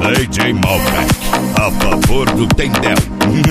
DJ Malbec, a favor do Tendel.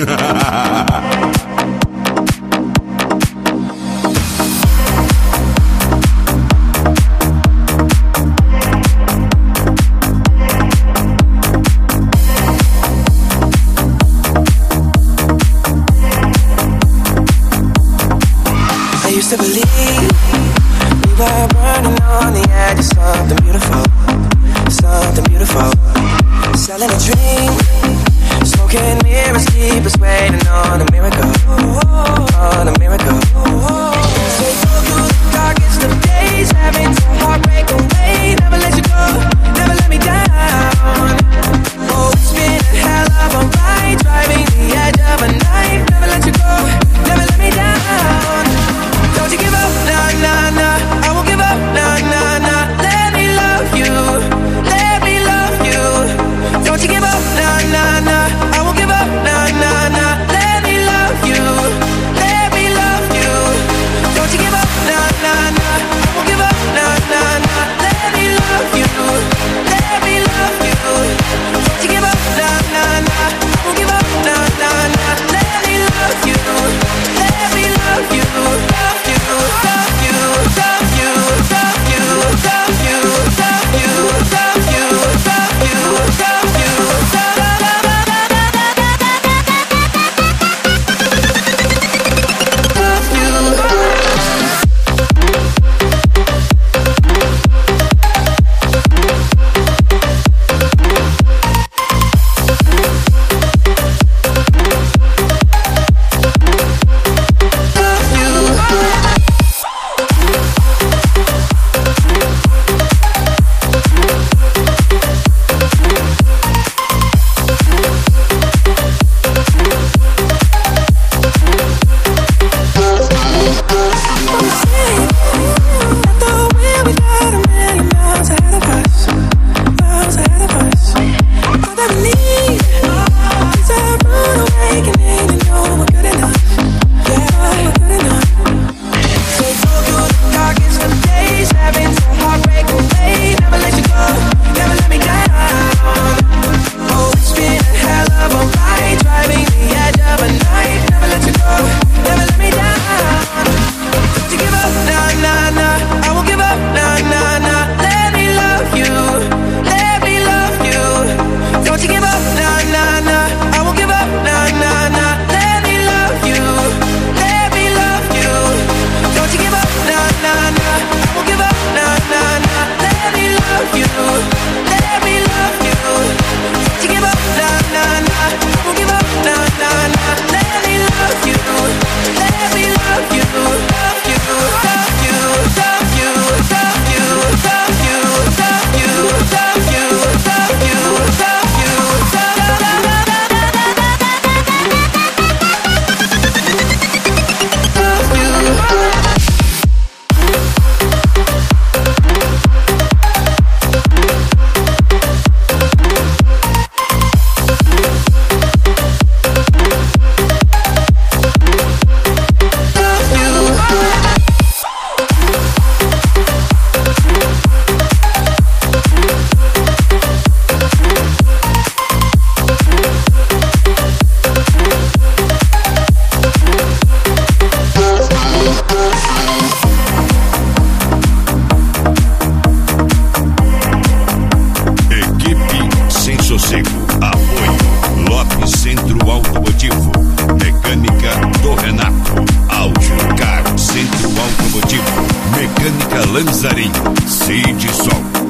I used to believe we were burning on the edge of something beautiful, something beautiful. Selling a dream, smoking mirrors, keep waiting on a miracle, on a miracle. Say go through the darkest of days, having to heartbreak away. Never let you go, never let me down. Oh, it's been a hell of a ride, driving the edge of a knife. Never let you go, never let me down. Don't you give up, nah, nah, nah. I won't give up, nah, nah, nah. Let me love you, let me love you. Don't you give up, nah, nah, nah. I won't give up, nah, nah, nah. Let me love you, let me love you. Don't you give up, nah, nah, nah. I won't give up, nah, nah, nah. Let me love you, let me love you. Don't you give up, nah, nah, nah. I won't give up, nah, nah, nah. Let me love you, let me love you. Apoio Lopes Centro Automotivo, Mecânica do Renato, Audio Car Centro Automotivo, Mecânica Lanzarinho, Cid Sol.